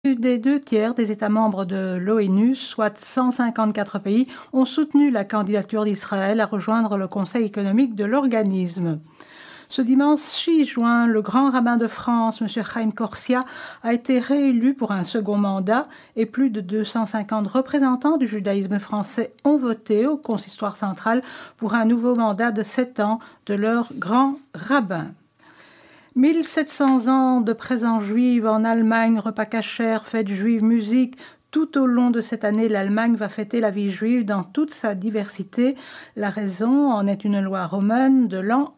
Des 2 tiers des États membres de l'ONU, soit 154 pays, ont soutenu la candidature d'Israël à rejoindre le Conseil économique de l'organisme. Ce dimanche 6 juin, le grand rabbin de France, M. Chaim Corsia, a été réélu pour un second mandat et plus de 250 représentants du judaïsme français ont voté au consistoire central pour un nouveau mandat de 7 ans de leur grand rabbin. 1700 ans de présence juive en Allemagne, repas kasher, fête juive, musique. Tout au long de cette année, l'Allemagne va fêter la vie juive dans toute sa diversité. La raison en est une loi romaine de l'an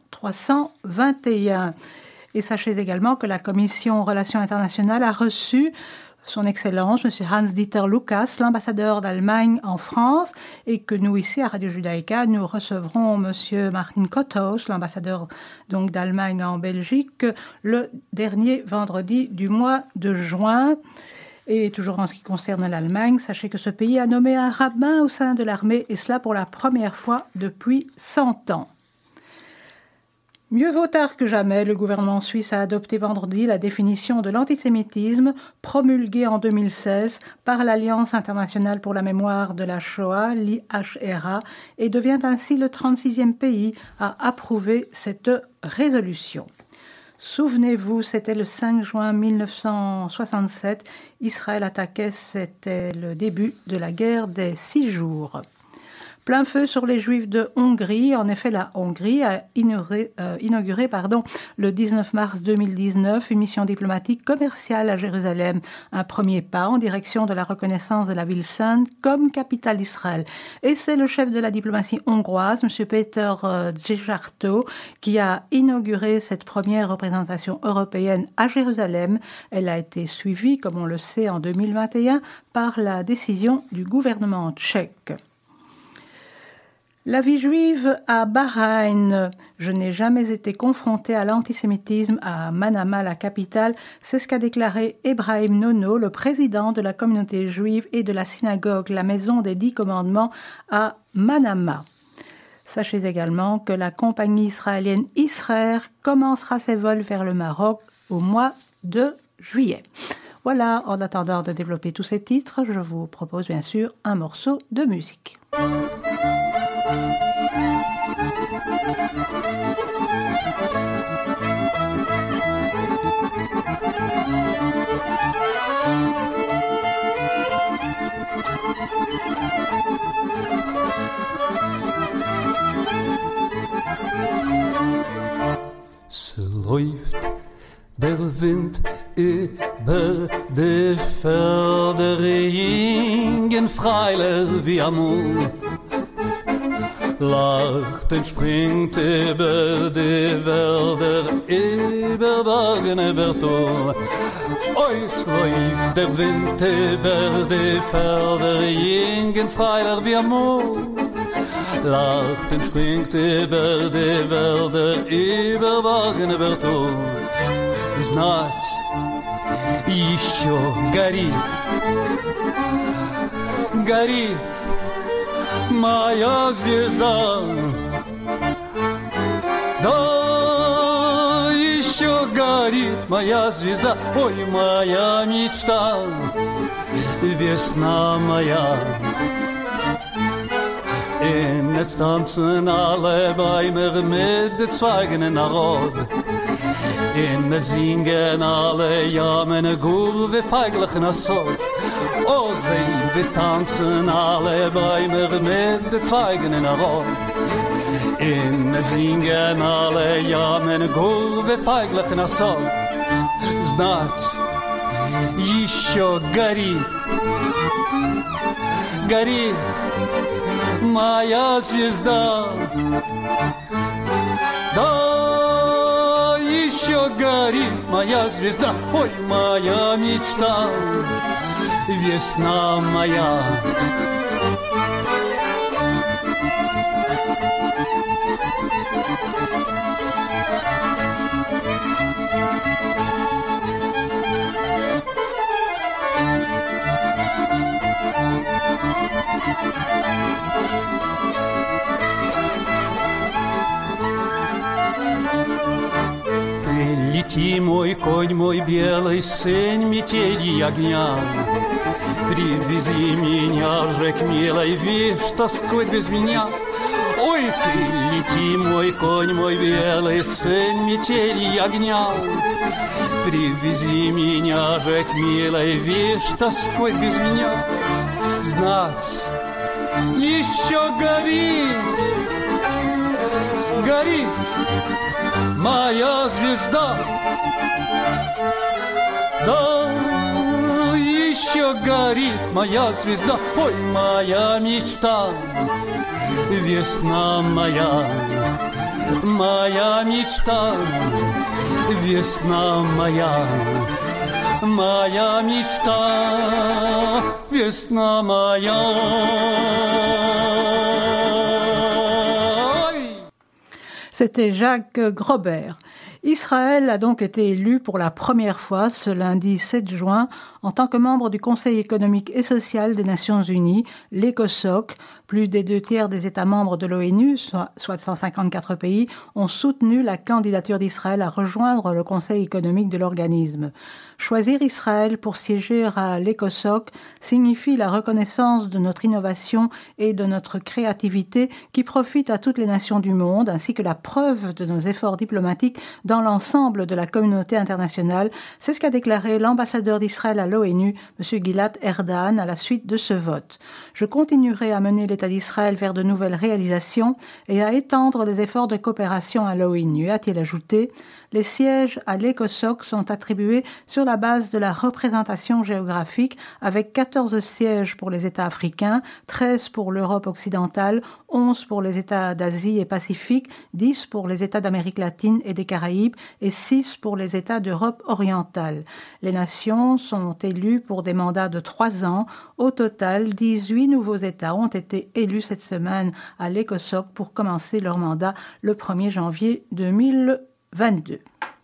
321. Et sachez également que la Commission Relations internationales a reçu Son Excellence, M. Hans-Dieter Lucas, l'ambassadeur d'Allemagne en France, et que nous, ici, à Radio Judaïka, nous recevrons M. Martin Kottos, l'ambassadeur donc d'Allemagne en Belgique, le dernier vendredi du mois de juin. Et toujours en ce qui concerne l'Allemagne, sachez que ce pays a nommé un rabbin au sein de l'armée, et cela pour la première fois depuis 100 ans. Mieux vaut tard que jamais, le gouvernement suisse a adopté vendredi la définition de l'antisémitisme promulguée en 2016 par l'Alliance internationale pour la mémoire de la Shoah, l'IHRA, et devient ainsi le 36e pays à approuver cette résolution. Souvenez-vous, c'était le 5 juin 1967, Israël attaquait, c'était le début de la guerre des 6 jours. Plein feu sur les Juifs de Hongrie. En effet, la Hongrie a inauguré le 19 mars 2019 une mission diplomatique commerciale à Jérusalem, un premier pas en direction de la reconnaissance de la ville sainte comme capitale d'Israël. Et c'est le chef de la diplomatie hongroise, M. Péter Szijjártó, qui a inauguré cette première représentation européenne à Jérusalem. Elle a été suivie, comme on le sait, en 2021 par la décision du gouvernement tchèque. La vie juive à Bahreïn. Je n'ai jamais été confronté à l'antisémitisme à Manama, la capitale. C'est ce qu'a déclaré Ebrahim Nono, le président de la communauté juive et de la synagogue La Maison des 10 Commandements à Manama. Sachez également que la compagnie israélienne Israël commencera ses vols vers le Maroc au mois de juillet. Voilà, en attendant de développer tous ces titres, je vous propose bien sûr un morceau de musique. Es läuft der Wind über die Felder, Ingen freiler wie Amor. Lacht und springt über die Wälder, über Bergen, über Tor. Es läuft der Wind über die Felder, Ingen freiler wie Amor. Lacht und springt über die Wälder, über Bergen, über Tor. Знать еще горит моя звезда. Да, еще горит моя звезда, ой, моя мечта, весна моя. In het tanzen alle Bäume mit den Zweigen in der Rot. In het zingen alle jammen Gurve feiglich in der Sort. Oh, sehen, wir tanzen alle Bäume mit den Zweigen in der Rot. In het zingen alle jammen Gurve feiglich in der Sort. Знать, еще горит моя звезда. Да, еще горит моя звезда, ой, моя мечта, весна моя. Лети, мой мой конь мой белый, сын метели огня. Привези меня же к милой, вишь, тоскует без меня. Ой, ты лети, мой конь мой белый, сын метели огня. Привези меня же к милой, вишь, тоскует без меня. Знать, еще горит, горит моя звезда. Да, еще горит моя звезда. Ой, моя мечта, весна моя, моя мечта, весна моя, моя мечта, весна моя. C'était Jacques Grobert. Israël a donc été élu pour la première fois ce lundi 7 juin en tant que membre du Conseil économique et social des Nations Unies, l'ECOSOC. Plus des 2/3 des États membres de l'ONU, soit 154 pays, ont soutenu la candidature d'Israël à rejoindre le Conseil économique de l'organisme. Choisir Israël pour siéger à l'ECOSOC signifie la reconnaissance de notre innovation et de notre créativité qui profite à toutes les nations du monde, ainsi que la preuve de nos efforts diplomatiques dans l'ensemble de la communauté internationale. C'est ce qu'a déclaré l'ambassadeur d'Israël à l'ONU, M. Gilad Erdan, à la suite de ce vote. Je continuerai à mener l'État d'Israël vers de nouvelles réalisations et à étendre les efforts de coopération à l'ONU, a-t-il ajouté. Les sièges à l'ECOSOC sont attribués sur la base de la représentation géographique, avec 14 sièges pour les États africains, 13 pour l'Europe occidentale, 11 pour les États d'Asie et Pacifique, 10 pour les États d'Amérique latine et des Caraïbes et 6 pour les États d'Europe orientale. Les nations sont élues pour des mandats de 3 ans. Au total, 18 nouveaux États ont été élus cette semaine à l'ECOSOC pour commencer leur mandat le 1er janvier 2022.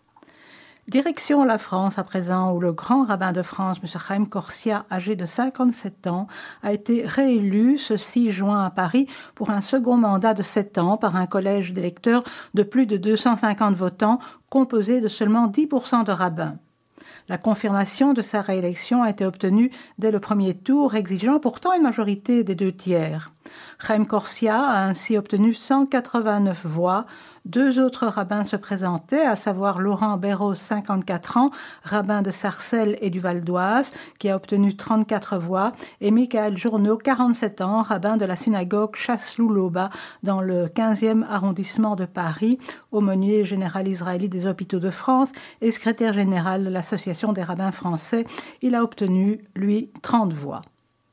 Direction la France à présent, où le grand rabbin de France, M. Chaim Corsia, âgé de 57 ans, a été réélu ce 6 juin à Paris pour un second mandat de 7 ans par un collège d'électeurs de plus de 250 votants, composé de seulement 10% de rabbins. La confirmation de sa réélection a été obtenue dès le premier tour, exigeant pourtant une majorité des 2/3. Chaim Corsia a ainsi obtenu 189 voix. 2 autres rabbins se présentaient, à savoir Laurent Béraud, 54 ans, rabbin de Sarcelles et du Val d'Oise, qui a obtenu 34 voix, et Michael Journeau, 47 ans, rabbin de la synagogue Chaslou-Loba, dans le 15e arrondissement de Paris, aumônier général israélite des hôpitaux de France et secrétaire général de l'Association des rabbins français. Il a obtenu, lui, 30 voix.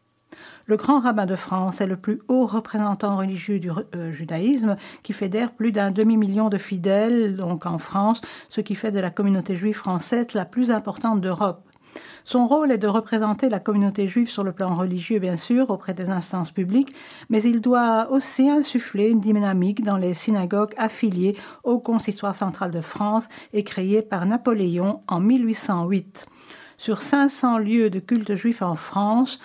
Le grand rabbin de France est le plus haut représentant religieux du judaïsme qui fédère plus d'1 demi-million de fidèles, donc en France, ce qui fait de la communauté juive française la plus importante d'Europe. Son rôle est de représenter la communauté juive sur le plan religieux, bien sûr, auprès des instances publiques, mais il doit aussi insuffler une dynamique dans les synagogues affiliées au Consistoire central de France et créées par Napoléon en 1808. Sur 500 lieux de culte juif en France,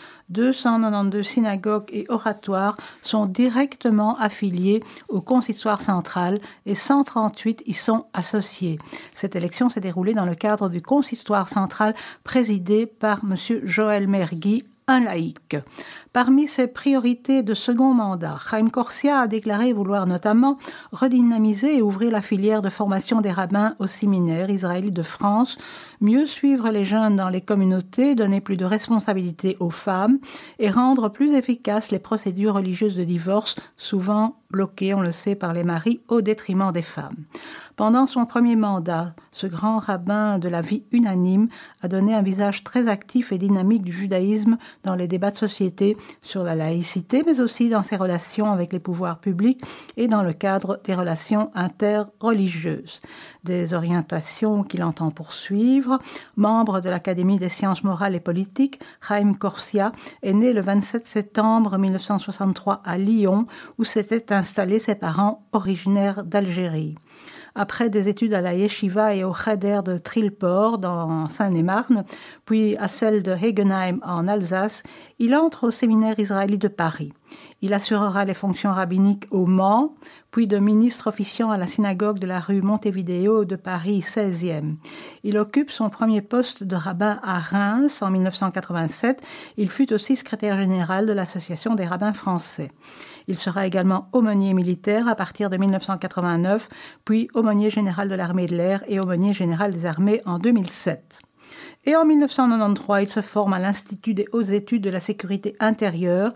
292 synagogues et oratoires sont directement affiliés au Consistoire central et 138 y sont associés. Cette élection s'est déroulée dans le cadre du Consistoire central présidé par M. Joël Mergui, un laïc. Parmi ses priorités de second mandat, Chaim Corsia a déclaré vouloir notamment redynamiser et ouvrir la filière de formation des rabbins au séminaire israélite de France, mieux suivre les jeunes dans les communautés, donner plus de responsabilités aux femmes et rendre plus efficaces les procédures religieuses de divorce, souvent bloquées, on le sait, par les maris au détriment des femmes. Pendant son premier mandat, ce grand rabbin de la vie unanime a donné un visage très actif et dynamique du judaïsme dans les débats de société sur la laïcité, mais aussi dans ses relations avec les pouvoirs publics et dans le cadre des relations interreligieuses. Des orientations qu'il entend poursuivre. Membre de l'Académie des sciences morales et politiques, Chaim Corsia est né le 27 septembre 1963 à Lyon, où s'étaient installés ses parents originaires d'Algérie. Après des études à la Yeshiva et au Cheder de Trilport, dans Seine-et-Marne, puis à celle de Hegenheim en Alsace, il entre au séminaire israélite de Paris. Il assurera les fonctions rabbiniques au Mans, puis de ministre officiant à la synagogue de la rue Montevideo de Paris 16e. Il occupe son premier poste de rabbin à Reims en 1987. Il fut aussi secrétaire général de l'Association des rabbins français. Il sera également aumônier militaire à partir de 1989, puis aumônier général de l'armée de l'air et aumônier général des armées en 2007. Et en 1993, il se forme à l'Institut des hautes études de la sécurité intérieure,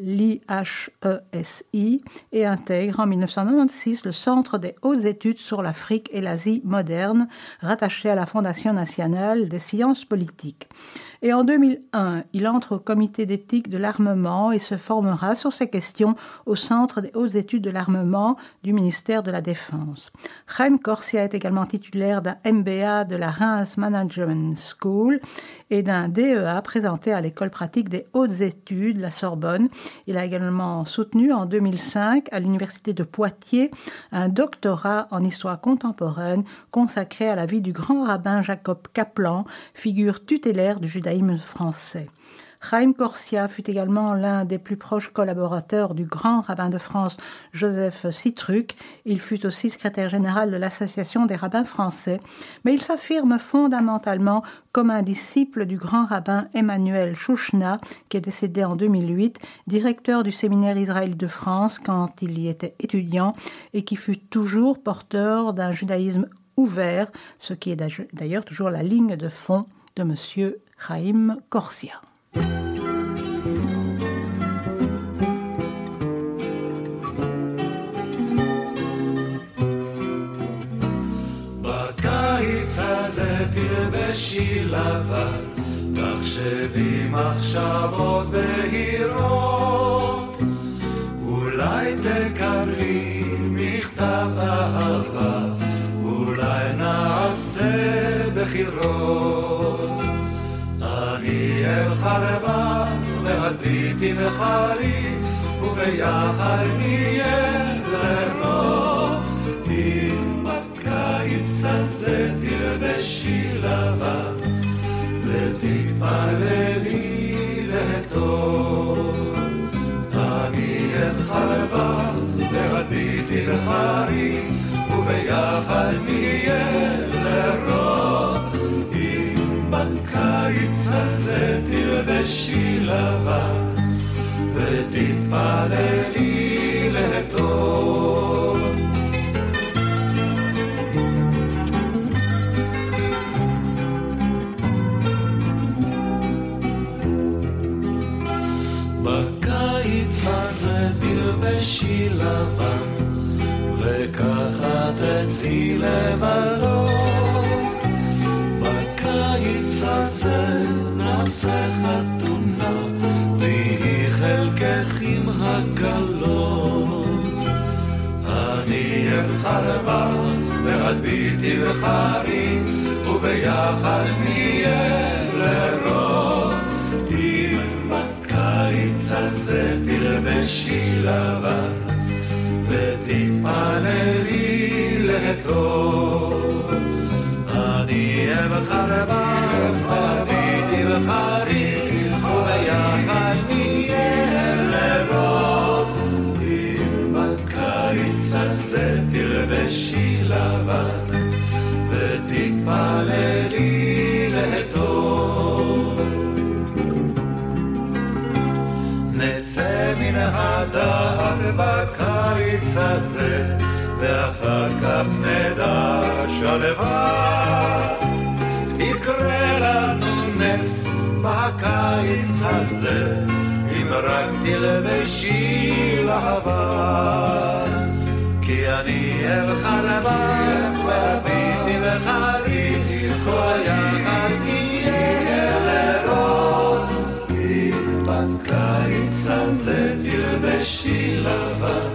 l'IHESI, et intègre en 1996 le Centre des hautes études sur l'Afrique et l'Asie moderne, rattaché à la Fondation nationale des sciences politiques. Et en 2001, il entre au comité d'éthique de l'armement et se formera sur ces questions au Centre des hautes études de l'armement du ministère de la Défense. Chaim Corsia est également titulaire d'un MBA de la Reims Management School et d'un DEA présenté à l'École pratique des hautes études, la Sorbonne. Il a également soutenu en 2005 à l'Université de Poitiers un doctorat en histoire contemporaine consacré à la vie du grand rabbin Jacob Kaplan, figure tutélaire du judaïsme français. Chaim Corsia fut également l'un des plus proches collaborateurs du grand rabbin de France, Joseph Sitruk. Il fut aussi secrétaire général de l'Association des rabbins français, mais il s'affirme fondamentalement comme un disciple du grand rabbin Emmanuel Chouchna, qui est décédé en 2008, directeur du séminaire Israël de France quand il y était étudiant, et qui fut toujours porteur d'un judaïsme ouvert, ce qui est d'ailleurs toujours la ligne de fond de Monsieur Chaim Corsia. בקיץ הזה תלבשי לבן, תחשבי מחשבות בהירות, אולי תקבלי מכתב אהבה, אולי נעשה בחירות. אני אבחר בך והביטי בחרי, וביחד נהיה לרוב. אם בקיץ הזה תלבשי לבן, ותתפללי לטוב. אני אבחר בך והביטי בחרי, וביחד נהיה לרוב. בקיץ הזה תלבשי לבן, ותתפללי לטוב. בקיץ הזה תלבשי לבן, וככה תצאי לבלות. בקיץ הזה נעשה חתונה, והיא חלקך עם הקלות. אני אבחר בך ואת ביתי בחרי, וביחד נהיה לרוב. אם בקיץ הזה תלבשי לבן, ותתפללי לטוב. אני אבחר בך וביתי בחרי, וביחד נהיה לרוב. אם בקיץ הזה תלבשי לבן, ותתפללי לטוב. נצא מן הדעת בקיץ הזה, ואחר כך נדע שלווה. יקרה לנו נס בקיץ הזה, אם רק תלבשי לבן. כי אני אבחר בך והביטי בחרי, וביחד נהיה לרוב. אם בקיץ הזה תלבשי לבן,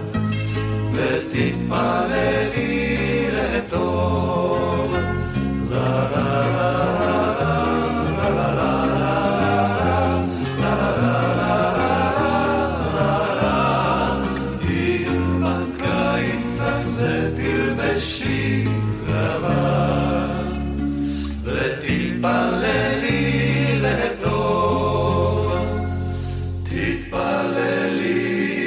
ותתפללי לטוב. לה לה לה לה לה לה. אם בקיץ הזה תלבשי לבן, ותתפללי לטוב. תתפללי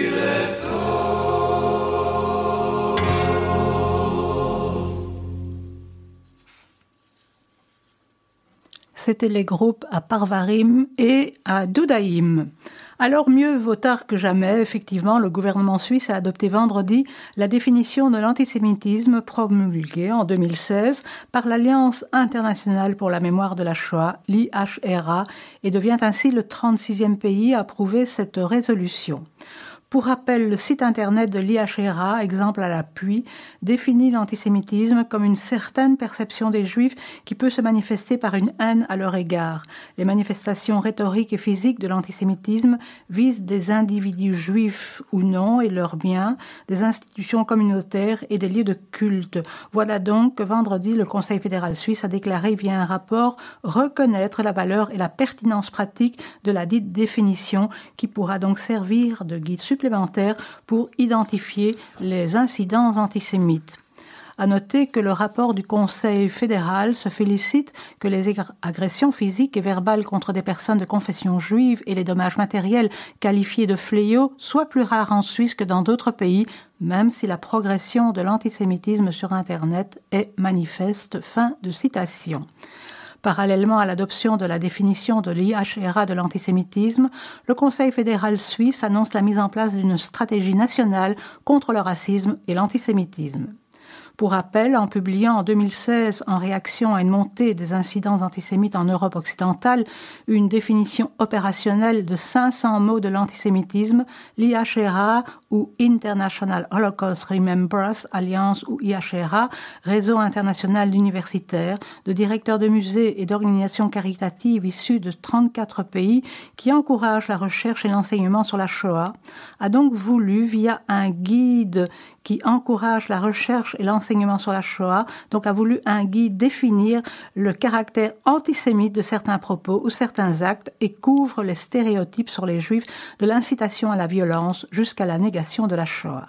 C'étaient les groupes à Parvarim et à Dudaïm. Alors mieux vaut tard que jamais, effectivement, le gouvernement suisse a adopté vendredi la définition de l'antisémitisme promulguée en 2016 par l'Alliance internationale pour la mémoire de la Shoah, l'IHRA, et devient ainsi le 36e pays à approuver cette résolution. Pour rappel, le site internet de l'IHRA, exemple à l'appui, définit l'antisémitisme comme une certaine perception des Juifs qui peut se manifester par une haine à leur égard. Les manifestations rhétoriques et physiques de l'antisémitisme visent des individus juifs ou non et leurs biens, des institutions communautaires et des lieux de culte. Voilà donc que vendredi, le Conseil fédéral suisse a déclaré via un rapport reconnaître la valeur et la pertinence pratique de la dite définition qui pourra donc servir de guide supplémentaire pour identifier les incidents antisémites. À noter que le rapport du Conseil fédéral se félicite que les agressions physiques et verbales contre des personnes de confession juive et les dommages matériels qualifiés de fléaux soient plus rares en Suisse que dans d'autres pays, même si la progression de l'antisémitisme sur Internet est manifeste. Fin de citation. Parallèlement à l'adoption de la définition de l'IHRA de l'antisémitisme, le Conseil fédéral suisse annonce la mise en place d'une stratégie nationale contre le racisme et l'antisémitisme. Pour rappel, en publiant en 2016, en réaction à une montée des incidents antisémites en Europe occidentale, une définition opérationnelle de 500 mots de l'antisémitisme, l'IHRA ou International Holocaust Remembrance Alliance ou IHRA, réseau international d'universitaires, de directeurs de musées et d'organisations caritatives issus de 34 pays qui encouragent la recherche et l'enseignement sur la Shoah, a donc voulu, via un guide qui encourage la recherche et l'enseignement sur la Shoah, donc a voulu un guide définir le caractère antisémite de certains propos ou certains actes et couvre les stéréotypes sur les Juifs de l'incitation à la violence jusqu'à la négation de la Shoah.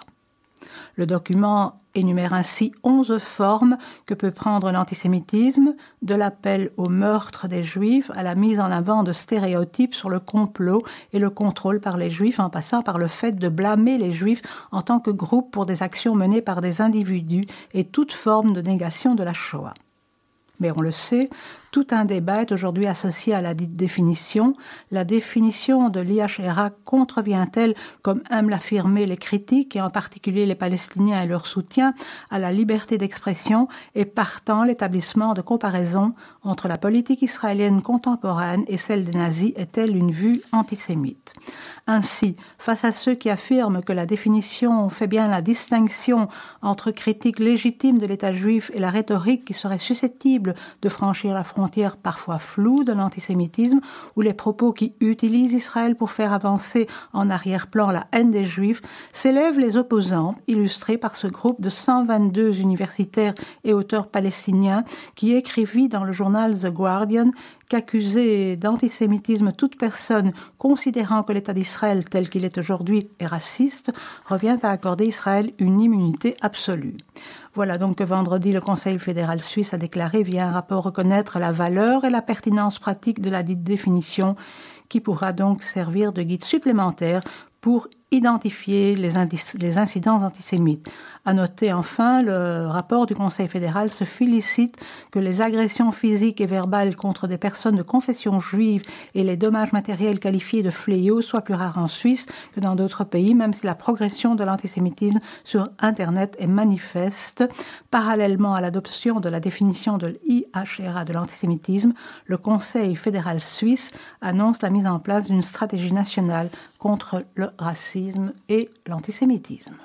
Le document énumère ainsi 11 formes que peut prendre l'antisémitisme, de l'appel au meurtre des Juifs à la mise en avant de stéréotypes sur le complot et le contrôle par les Juifs, en passant par le fait de blâmer les Juifs en tant que groupe pour des actions menées par des individus et toute forme de négation de la Shoah. Mais on le sait, tout un débat est aujourd'hui associé à la dite définition. La définition de l'IHRA contrevient-elle, comme aiment l'affirmer les critiques, et en particulier les Palestiniens et leur soutien, à la liberté d'expression et partant l'établissement de comparaison entre la politique israélienne contemporaine et celle des nazis est-elle une vue antisémite? Ainsi, face à ceux qui affirment que la définition fait bien la distinction entre critique légitime de l'État juif et la rhétorique qui serait susceptible de franchir la frontière parfois floue de l'antisémitisme, ou les propos qui utilisent Israël pour faire avancer en arrière-plan la haine des Juifs, s'élèvent les opposants, illustrés par ce groupe de 122 universitaires et auteurs palestiniens qui écrivit dans le journal The Guardian qu'accuser d'antisémitisme toute personne considérant que l'État d'Israël tel qu'il est aujourd'hui est raciste revient à accorder Israël une immunité absolue. Voilà donc que vendredi, le Conseil fédéral suisse a déclaré via un rapport reconnaître la valeur et la pertinence pratique de la dite définition qui pourra donc servir de guide supplémentaire pour identifier les incidents antisémites. À noter enfin, le rapport du Conseil fédéral se félicite que les agressions physiques et verbales contre des personnes de confession juive et les dommages matériels qualifiés de fléaux soient plus rares en Suisse que dans d'autres pays, même si la progression de l'antisémitisme sur Internet est manifeste. Parallèlement à l'adoption de la définition de l'IHRA de l'antisémitisme, le Conseil fédéral suisse annonce la mise en place d'une stratégie nationale contre le racisme et l'antisémitisme.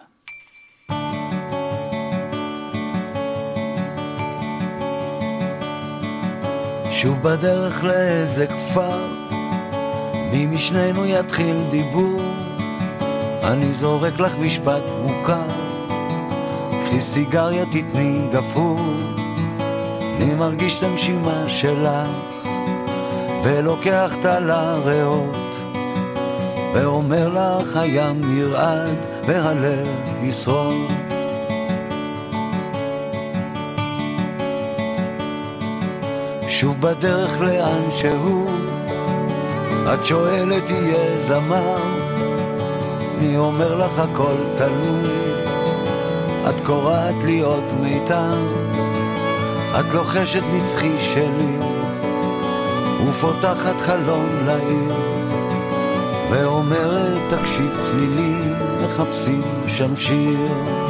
שוב בדרך לאיזה כפר, מי משנינו יתחיל דיבור, אני זורק לך משפט מוכר, קחי סיגריה תתני גפרור, אני מרגיש את הנשימה שלך, ולוקח את על הריאות, ואומר לך הים ירעד והלב ישרוד. שוב בדרך לאן שהוא, את שואלת יהיה זמר, אני אומר לך הכל תלוי, את קוראת לי עוד מיתר, את לוחשת נצחי שלי, ופותחת חלום לעיר, ואומרת תקשיב צלילים, מחפשים שם שיר.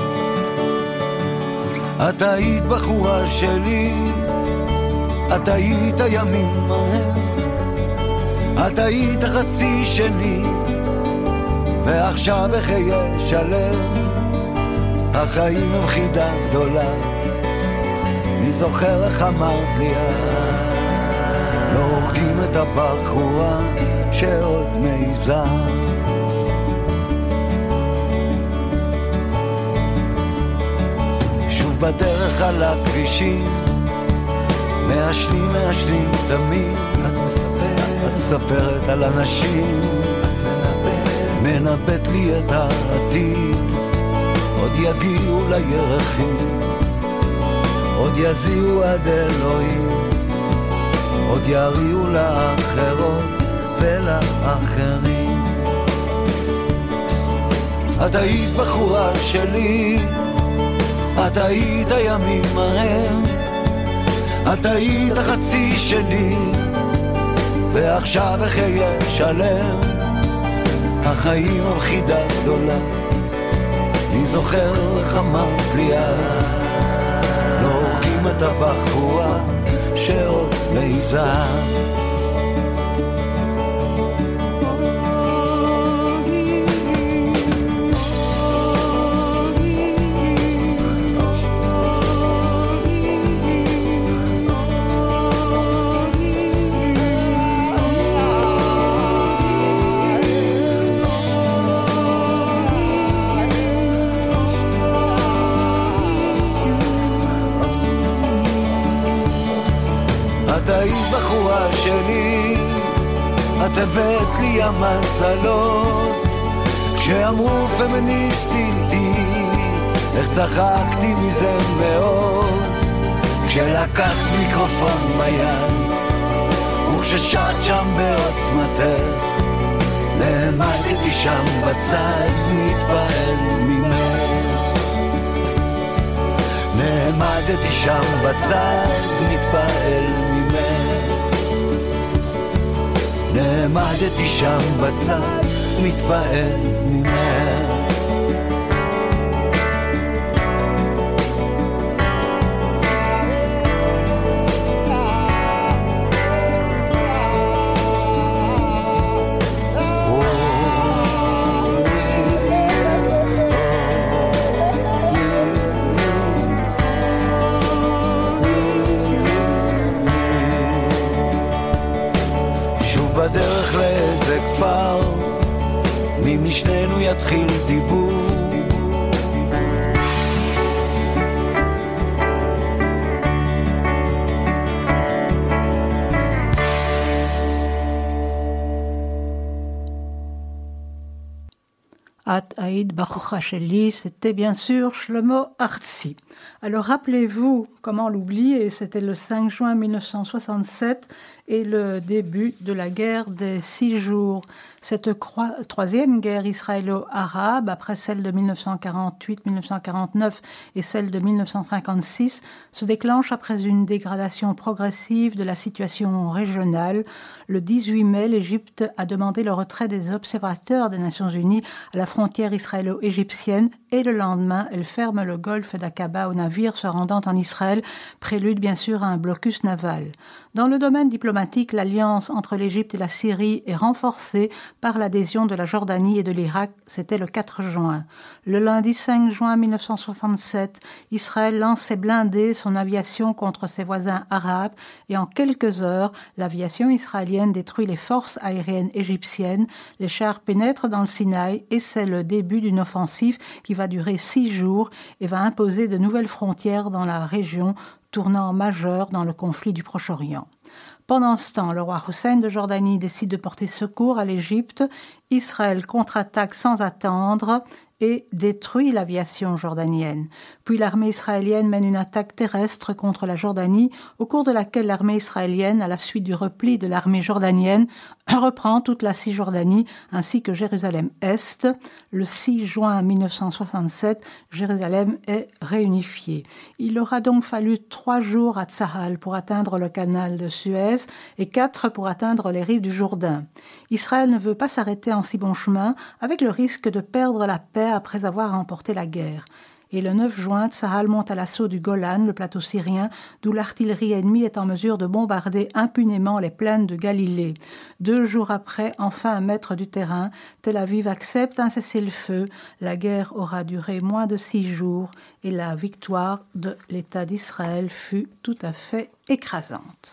את היית בחורה שלי, את היית ימים מהר, את היית חצי שני, ועכשיו אחיה שלם. החיים הם חידה גדולה, אני זוכר איך אמרת לי אז, לא הורגים את הבחורה שעוד מעיזה. שוב בדרך על הכבישים, מעשנים תמיד. את מספרת על אנשים, מנבאת לי את העתיד. עוד יגיעו לירחים, עוד יזיעו עד אלוהים, עוד יריעו לאחרות ולאחרים. את היית בחורה שלי, את היית הימים ההם, את היית החצי שלי, ועכשיו אחיה שלם. החיים הם חידה גדולה, אני זוכר איך אמרת לי אז, לא הורגים את הבחורה שעוד מעיזה. את היית בחורה שלי, את הבאת לי המזלות, כשאמרו פמיניסטים תהי, איך צחקתי מזה מאוד, כשלקחת מיקרופון ביד, וכששעת שם בעוצמתך, נעמדתי שם בצד, מתפעל ממך. נעמדתי שם בצד, מתפעל ממך. נעמדתי שם בצד, מתפעל ממך. בדרך לאיזה כפר, מי משנינו יתחיל דיבור. At Aïd Baruchacheli, c'était bien sûr Shlomo Artzi. Alors rappelez-vous, comment l'oublier, c'était le 5 juin 1967 et le début de la guerre des 6 jours. Cette troisième guerre israélo-arabe, après celle de 1948-1949 et celle de 1956, se déclenche après une dégradation progressive de la situation régionale. Le 18 mai, l'Égypte a demandé le retrait des observateurs des Nations Unies à la frontière israélo-égyptienne et le lendemain, elle ferme le golfe d'Aqaba aux navires se rendant en Israël, prélude bien sûr à un blocus naval. Dans le domaine diplomatique, l'alliance entre l'Égypte et la Syrie est renforcée par l'adhésion de la Jordanie et de l'Irak, c'était le 4 juin. Le lundi 5 juin 1967, Israël lance ses blindés, son aviation contre ses voisins arabes et en quelques heures, l'aviation israélienne détruit les forces aériennes égyptiennes, les chars pénètrent dans le Sinaï et c'est le début d'une offensive qui va durer 6 jours et va imposer de nouvelles frontières dans la région, tournant majeur dans le conflit du Proche-Orient. Pendant ce temps, le roi Hussein de Jordanie décide de porter secours à l'Égypte. Israël contre-attaque sans attendre et détruit l'aviation jordanienne. Puis l'armée israélienne mène une attaque terrestre contre la Jordanie, au cours de laquelle l'armée israélienne, à la suite du repli de l'armée jordanienne, reprend toute la Cisjordanie ainsi que Jérusalem-Est. Le 6 juin 1967, Jérusalem est réunifiée. Il aura donc fallu 3 jours à Tzahal pour atteindre le canal de Suez et 4 pour atteindre les rives du Jourdain. Israël ne veut pas s'arrêter en si bon chemin, avec le risque de perdre la paix après avoir remporté la guerre. Et le 9 juin, Tzahal monte à l'assaut du Golan, le plateau syrien, d'où l'artillerie ennemie est en mesure de bombarder impunément les plaines de Galilée. 2 jours après, enfin un maître du terrain, Tel Aviv accepte un cessez-le-feu. La guerre aura duré moins de 6 jours et la victoire de l'État d'Israël fut tout à fait écrasante.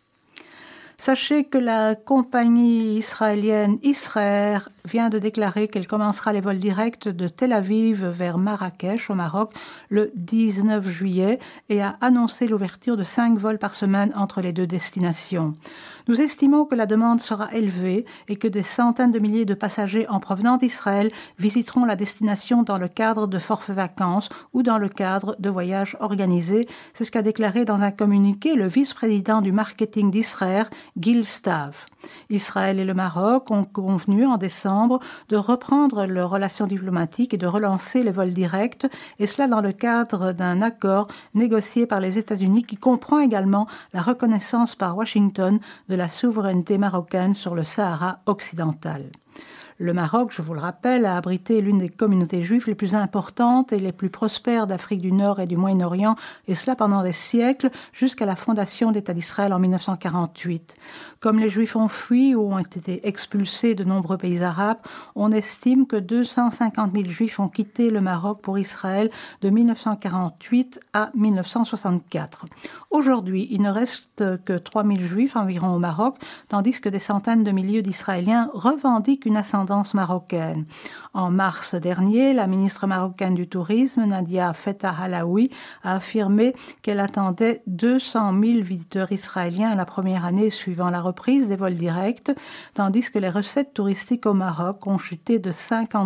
Sachez que la compagnie israélienne Israair vient de déclarer qu'elle commencera les vols directs de Tel Aviv vers Marrakech au Maroc le 19 juillet et a annoncé l'ouverture de 5 vols par semaine entre les 2 destinations. Nous estimons que la demande sera élevée et que des centaines de milliers de passagers en provenance d'Israël visiteront la destination dans le cadre de forfaits vacances ou dans le cadre de voyages organisés. C'est ce qu'a déclaré dans un communiqué le vice-président du marketing d'Israël, Gil Stav. Israël et le Maroc ont convenu en décembre de reprendre leurs relations diplomatiques et de relancer les vols directs, et cela dans le cadre d'un accord négocié par les États-Unis qui comprend également la reconnaissance par Washington de la souveraineté marocaine sur le Sahara occidental. Le Maroc, je vous le rappelle, a abrité l'une des communautés juives les plus importantes et les plus prospères d'Afrique du Nord et du Moyen-Orient, et cela pendant des siècles, jusqu'à la fondation d'État d'Israël en 1948. Comme les Juifs ont fui ou ont été expulsés de nombreux pays arabes, on estime que 250 000 Juifs ont quitté le Maroc pour Israël de 1948 à 1964. Aujourd'hui, il ne reste que 3 000 Juifs environ au Maroc, tandis que des centaines de milliers d'Israéliens revendiquent une ascendance marocaine. En mars dernier, la ministre marocaine du Tourisme, Nadia Feta Halaoui, a affirmé qu'elle attendait 200 000 visiteurs israéliens la première année suivant la reprise des vols directs, tandis que les recettes touristiques au Maroc ont chuté de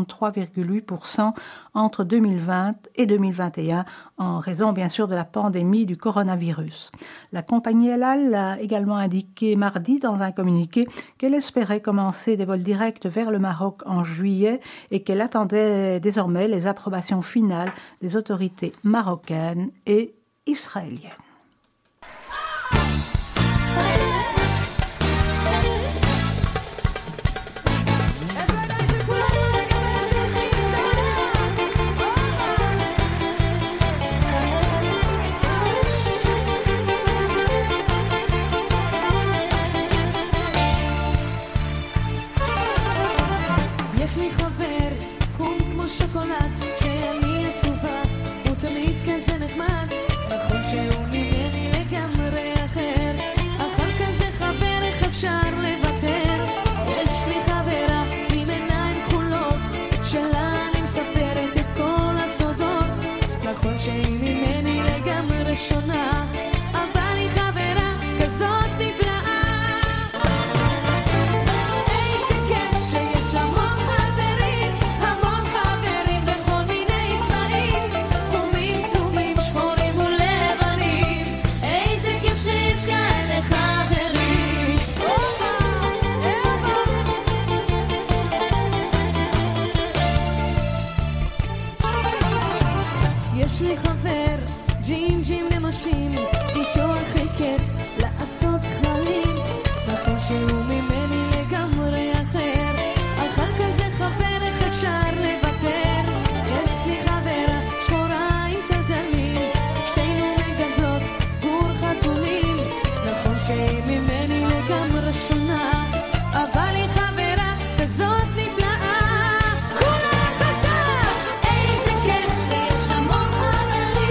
53,8% entre 2020 et 2021, en raison bien sûr de la pandémie du coronavirus. La compagnie El Al a également indiqué mardi dans un communiqué qu'elle espérait commencer des vols directs vers le Maroc en juillet et qu'elle attendait désormais les approbations finales des autorités marocaines et israéliennes. כולם חזק, איזה כיף שיש המון חברים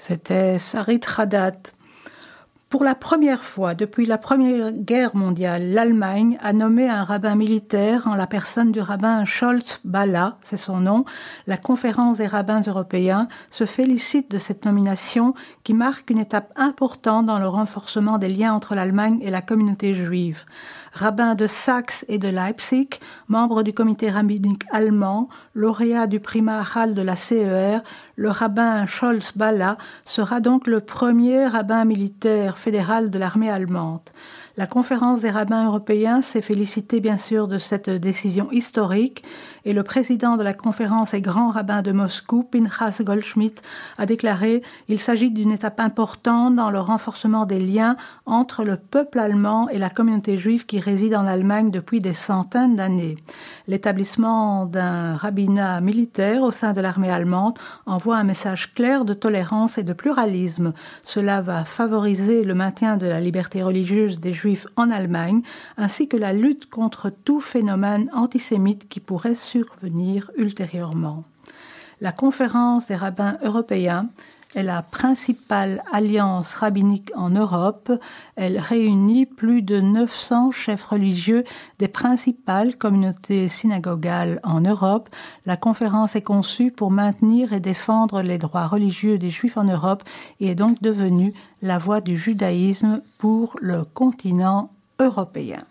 C'était Sarit Haddad. Pour la première fois depuis la Première Guerre mondiale, l'Allemagne a nommé un rabbin militaire en la personne du rabbin Scholz Bala, c'est son nom. La conférence des rabbins européens se félicite de cette nomination qui marque une étape importante dans le renforcement des liens entre l'Allemagne et la communauté juive. Rabbin de Saxe et de Leipzig, membre du comité rabbinique allemand, lauréat du prix Maharal de la CER, le rabbin Scholz Bala sera donc le premier rabbin militaire fédéral de l'armée allemande. La conférence des rabbins européens s'est félicitée bien sûr de cette décision historique et le président de la conférence et grand rabbin de Moscou, Pinchas Goldschmidt, a déclaré « Il s'agit d'une étape importante dans le renforcement des liens entre le peuple allemand et la communauté juive qui réside en Allemagne depuis des centaines d'années. L'établissement d'un rabbinat militaire au sein de l'armée allemande envoie un message clair de tolérance et de pluralisme. Cela va favoriser le maintien de la liberté religieuse des Juifs en Allemagne, ainsi que la lutte contre tout phénomène antisémite qui pourrait survenir ultérieurement. La conférence des rabbins européens est la principale alliance rabbinique en Europe. Elle réunit plus de 900 chefs religieux des principales communautés synagogales en Europe. La conférence est conçue pour maintenir et défendre les droits religieux des Juifs en Europe et est donc devenue la voix du judaïsme pour le continent européen.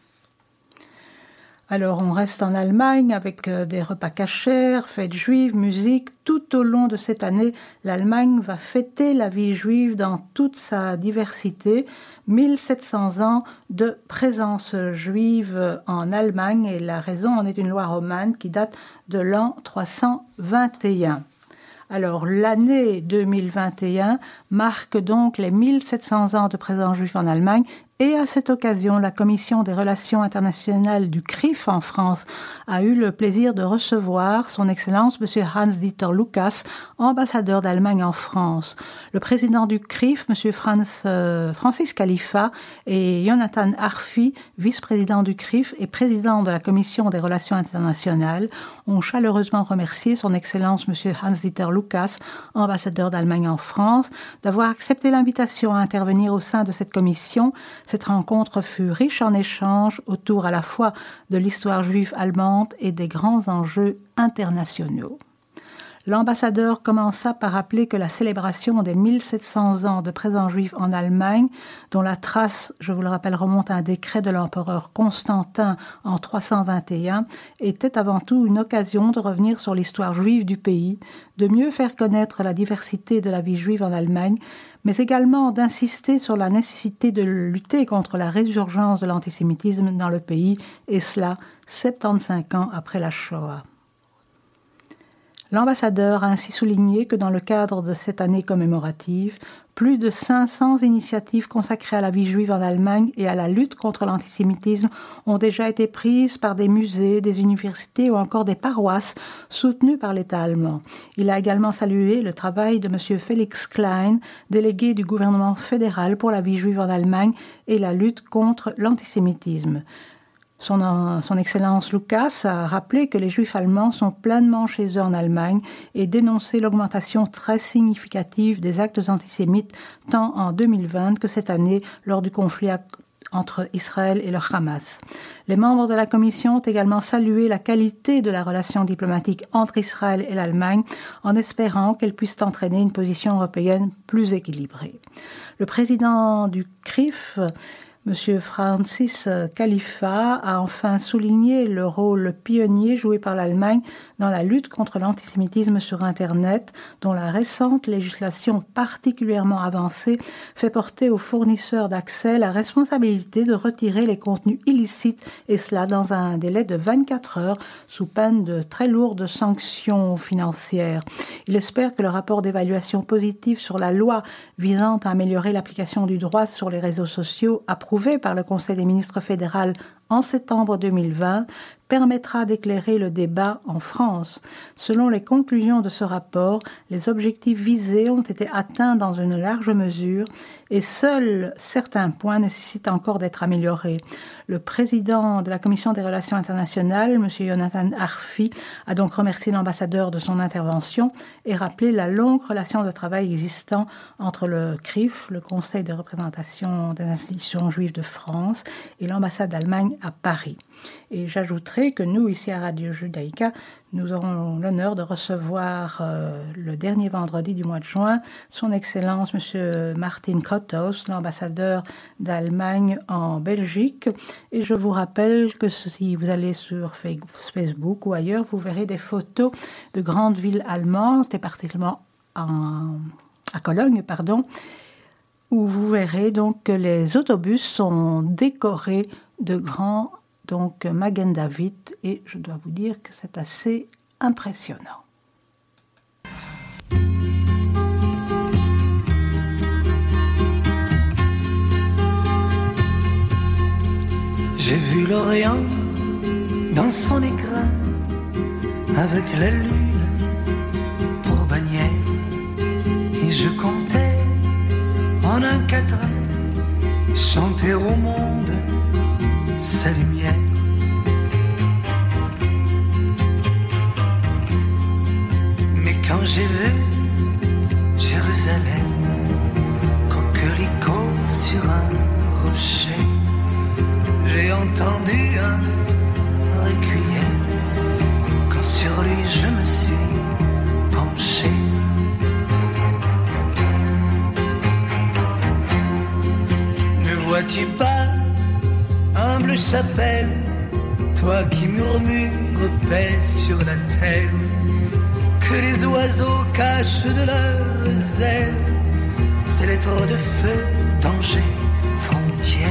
Alors on reste en Allemagne avec des repas cachers, fêtes juives, musique. Tout au long de cette année, l'Allemagne va fêter la vie juive dans toute sa diversité. 1700 ans de présence juive en Allemagne et la raison en est une loi romane qui date de l'an 321. Alors l'année 2021 marque donc les 1700 ans de présence juive en Allemagne. Et à cette occasion, la Commission des relations internationales du CRIF en France a eu le plaisir de recevoir son Excellence M. Hans-Dieter Lucas, ambassadeur d'Allemagne en France. Le président du CRIF, M. Francis Khalifa, et Jonathan Arfi, vice-président du CRIF et président de la Commission des relations internationales, ont chaleureusement remercié son Excellence M. Hans-Dieter Lucas, ambassadeur d'Allemagne en France, d'avoir accepté l'invitation à intervenir au sein de cette commission. Cette rencontre fut riche en échanges autour à la fois de l'histoire juive allemande et des grands enjeux internationaux. L'ambassadeur commença par rappeler que la célébration des 1700 ans de présence juive en Allemagne, dont la trace, je vous le rappelle, remonte à un décret de l'empereur Constantin en 321, était avant tout une occasion de revenir sur l'histoire juive du pays, de mieux faire connaître la diversité de la vie juive en Allemagne, mais également d'insister sur la nécessité de lutter contre la résurgence de l'antisémitisme dans le pays, et cela 75 ans après la Shoah. L'ambassadeur a ainsi souligné que dans le cadre de cette année commémorative, plus de 500 initiatives consacrées à la vie juive en Allemagne et à la lutte contre l'antisémitisme ont déjà été prises par des musées, des universités ou encore des paroisses soutenues par l'État allemand. Il a également salué le travail de M. Felix Klein, délégué du gouvernement fédéral pour la vie juive en Allemagne et la lutte contre l'antisémitisme. Son Excellence Lucas a rappelé que les Juifs allemands sont pleinement chez eux en Allemagne et dénoncé l'augmentation très significative des actes antisémites tant en 2020 que cette année lors du conflit entre Israël et le Hamas. Les membres de la Commission ont également salué la qualité de la relation diplomatique entre Israël et l'Allemagne en espérant qu'elle puisse entraîner une position européenne plus équilibrée. Le président du CRIF, M. Francis Khalifa, a enfin souligné le rôle pionnier joué par l'Allemagne dans la lutte contre l'antisémitisme sur Internet, dont la récente législation particulièrement avancée fait porter aux fournisseurs d'accès la responsabilité de retirer les contenus illicites, et cela dans un délai de 24 heures, sous peine de très lourdes sanctions financières. Il espère que le rapport d'évaluation positive sur la loi visant à améliorer l'application du droit sur les réseaux sociaux, approuvé par le Conseil des ministres fédéral en septembre 2020 permettra d'éclairer le débat en France. Selon les conclusions de ce rapport, les objectifs visés ont été atteints dans une large mesure et seuls certains points nécessitent encore d'être améliorés. Le président de la Commission des Relations internationales, M. Jonathan Arfi, a donc remercié l'ambassadeur de son intervention et rappelé la longue relation de travail existant entre le CRIF, le Conseil de représentation des institutions juives de France, et l'ambassade d'Allemagne à Paris. Et j'ajouterai que nous, ici à Radio Judaïka, nous aurons l'honneur de recevoir le dernier vendredi du mois de juin son Excellence M. Martin Kottos, l'ambassadeur d'Allemagne en Belgique. Et je vous rappelle que si vous allez sur Facebook ou ailleurs, vous verrez des photos de grandes villes allemandes, et particulièrement à Cologne, où vous verrez donc que les autobus sont décorés de grands Magen David, et je dois vous dire que c'est assez impressionnant. J'ai vu l'Orient dans son écrin, avec la lune pour bannière, et je comptais en un quatrain chanter au monde sa lumière. Mais quand j'ai vu Jérusalem, coquelicot sur un rocher, j'ai entendu un requiem, quand sur lui je me suis penché. Ne vois-tu pas, humble chapelle, toi qui murmures paix sur la terre, que les oiseaux cachent de leurs ailes ces lettres de feu, danger, frontière.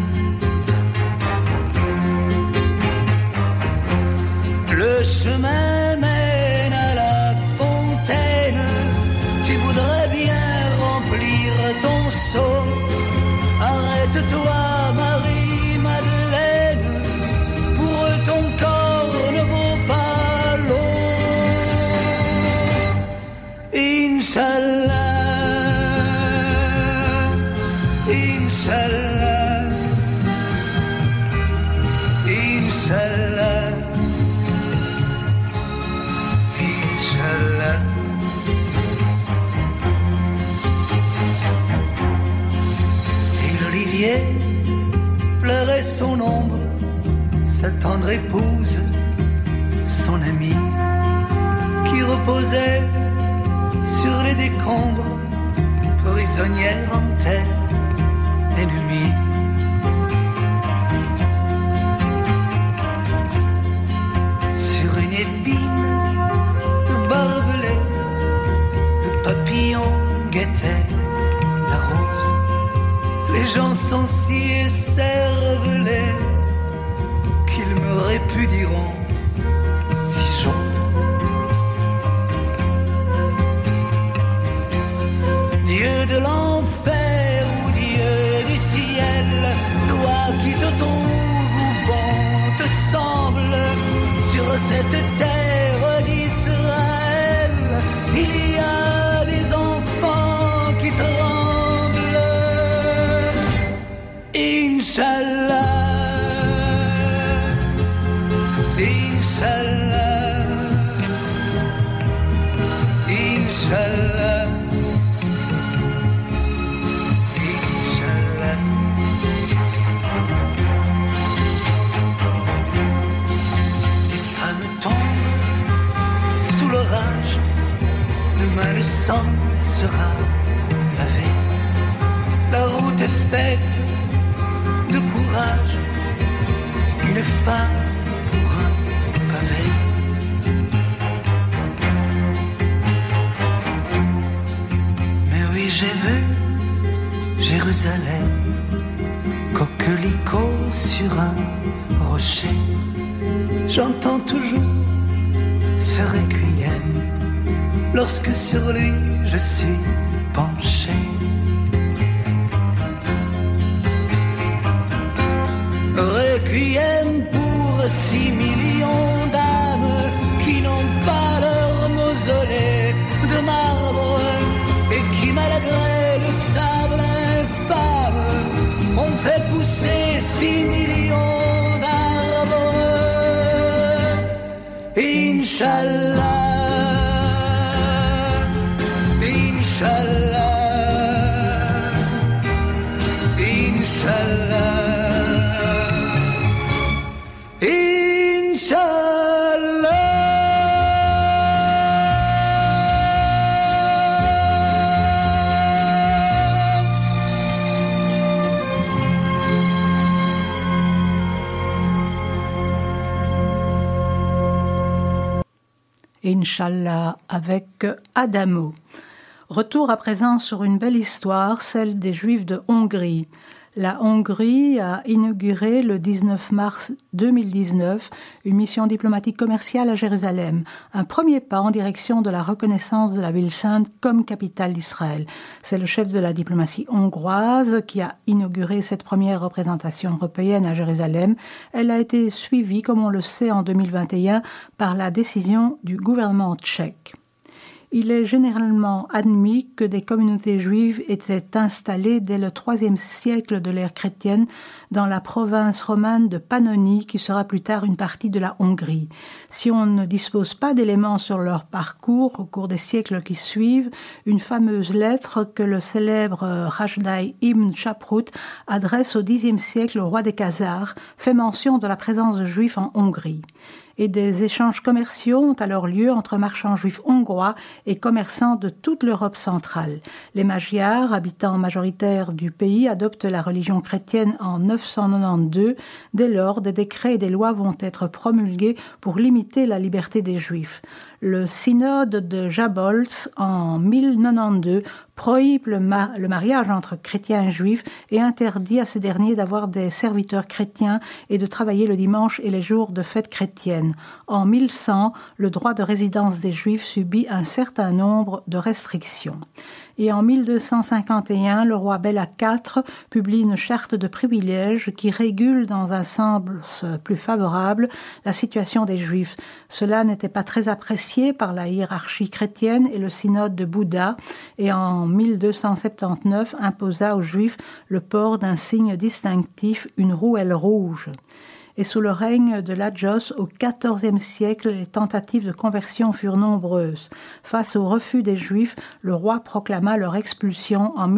Le chemin mène à la fontaine, tu voudrais bien remplir ton seau. Arrête-toi, Marie-Madeleine, pour ton corps ne vaut pas l'eau. Inch'Allah, Inch'Allah, Inch'Allah, Inch'Allah. Et l'olivier pleurait son ombre, sa tendre épouse, son amie, qui reposait sur les décombres, prisonnière en terre ennemie. Sur une épine de barbelé, le papillon guettait la rose. Les gens sont si écervelés qu'ils me répudieront si j'ose. Dieu de l'enfer ou Dieu du ciel, toi qui te trouves bon te semble, sur cette terre d'Israël, il y a des enfants qui tremblent. Inch'Allah, Inch'Allah, Inch'Allah, Inch'Allah. Les femmes tombent sous l'orage, demain le sang sera lavé. La route est faite de courage, une femme pour un pavé. Mais oui, j'ai vu Jérusalem, coquelicot sur un rocher. J'entends toujours ce requiem lorsque sur lui je suis penché. Requiem pour 6 millions d'âmes qui n'ont pas leur mausolée de marbre et qui, malgré le sable infâme, ont fait pousser 6 millions d'arbres. Inch'Allah, Inch'Allah, Inch'Allah. Inch'Allah avec Adamo. Retour à présent sur une belle histoire, celle des Juifs de Hongrie. La Hongrie a inauguré le 19 mars 2019 une mission diplomatique commerciale à Jérusalem, un premier pas en direction de la reconnaissance de la ville sainte comme capitale d'Israël. C'est le chef de la diplomatie hongroise qui a inauguré cette première représentation européenne à Jérusalem. Elle a été suivie, comme on le sait, en 2021 par la décision du gouvernement tchèque. Il est généralement admis que des communautés juives étaient installées dès le IIIe siècle de l'ère chrétienne dans la province romane de Pannonie, qui sera plus tard une partie de la Hongrie. Si on ne dispose pas d'éléments sur leur parcours au cours des siècles qui suivent, une fameuse lettre que le célèbre Rajdai ibn Chaprut adresse au Xe siècle au roi des Khazars fait mention de la présence de juifs en Hongrie. Et des échanges commerciaux ont alors lieu entre marchands juifs hongrois et commerçants de toute l'Europe centrale. Les Magyars, habitants majoritaires du pays, adoptent la religion chrétienne en 992. Dès lors, des décrets et des lois vont être promulgués pour limiter la liberté des Juifs. Le synode de Jabolz, en 1092, prohibe le mariage entre chrétiens et juifs et interdit à ces derniers d'avoir des serviteurs chrétiens et de travailler le dimanche et les jours de fête chrétienne. En 1100, le droit de résidence des juifs subit un certain nombre de restrictions. Et en 1251, le roi Béla IV publie une charte de privilèges qui régule dans un sens plus favorable la situation des Juifs. Cela n'était pas très apprécié par la hiérarchie chrétienne et le synode de Bouddha, et en 1279 imposa aux Juifs le port d'un signe distinctif, une rouelle rouge. Et sous le règne de Lajos, au XIVe siècle, les tentatives de conversion furent nombreuses. Face au refus des Juifs, le roi proclama leur expulsion en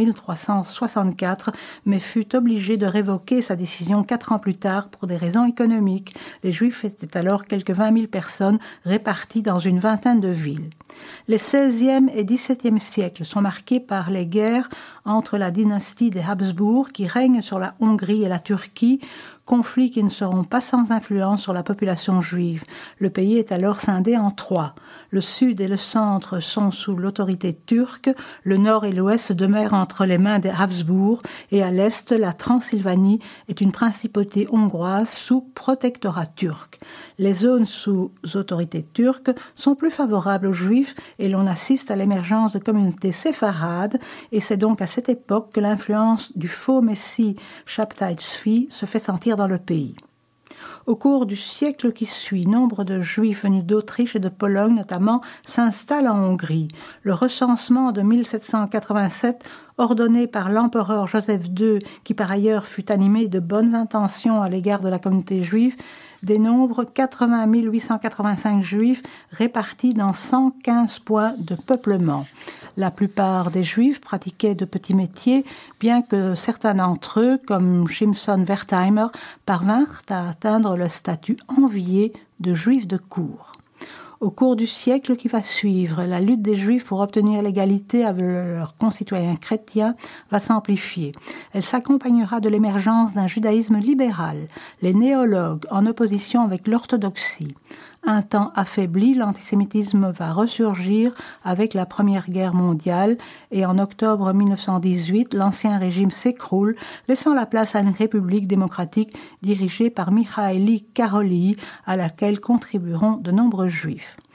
1364, mais fut obligé de révoquer sa décision 4 ans plus tard pour des raisons économiques. Les Juifs étaient alors quelques 20 000 personnes réparties dans une vingtaine de villes. Les XVIe et XVIIe siècles sont marqués par les guerres entre la dynastie des Habsbourg qui règne sur la Hongrie et la Turquie, conflits qui ne seront pas sans influence sur la population juive. Le pays est alors scindé en 3. Le sud et le centre sont sous l'autorité turque, le nord et l'ouest demeurent entre les mains des Habsbourg, et à l'est, la Transylvanie est une principauté hongroise sous protectorat turc. Les zones sous autorité turque sont plus favorables aux juifs et l'on assiste à l'émergence de communautés séfarades, et c'est donc à cette époque que l'influence du faux messie Shabtai Tzvi se fait sentir dans le pays. Au cours du siècle qui suit, nombre de Juifs venus d'Autriche et de Pologne notamment s'installent en Hongrie. Le recensement de 1787, ordonné par l'empereur Joseph II, qui par ailleurs fut animé de bonnes intentions à l'égard de la communauté juive, dénombre 80 885 Juifs répartis dans 115 points de peuplement. La plupart des Juifs pratiquaient de petits métiers, bien que certains d'entre eux, comme Shimshon Wertheimer, parvinrent à atteindre le statut envié de Juifs de cour. Au cours du siècle qui va suivre, la lutte des Juifs pour obtenir l'égalité avec leurs concitoyens chrétiens va s'amplifier. Elle s'accompagnera de l'émergence d'un judaïsme libéral, les néologues en opposition avec l'orthodoxie. Un temps affaibli, l'antisémitisme va ressurgir avec la Première Guerre mondiale et en octobre 1918, l'ancien régime s'écroule, laissant la place à une république démocratique dirigée par Mihaili Karolyi, à laquelle contribueront de nombreux juifs.